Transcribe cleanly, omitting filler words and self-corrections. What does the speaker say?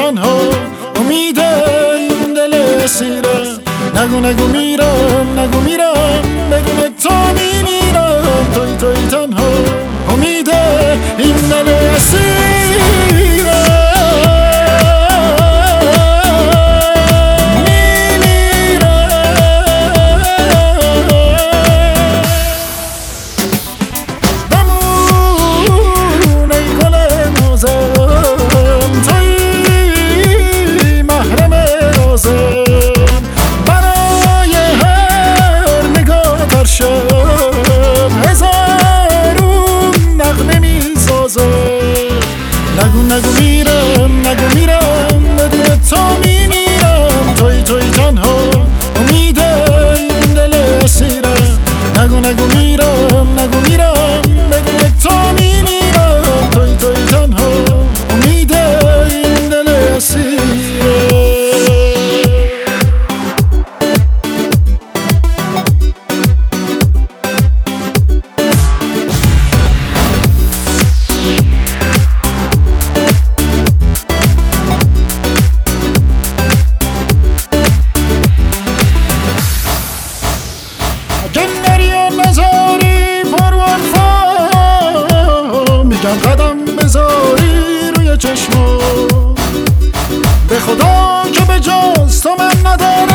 تنها امید این دل اسیره. نگو نگو میرم، نگو میرم، بدون تو میمیرم. توی تنها امید این دل اسیره. نگو نگو میرم، نگو میرم، بدون تو میمیرم. توی تنها امید این دل اسیره. نگو نگو میرم، نگو میرم، بدون تو میمیرم. توی تنها امید این دل اسیره. قدم بذاری روی چشما، به خدا که به جز تو من ندارم.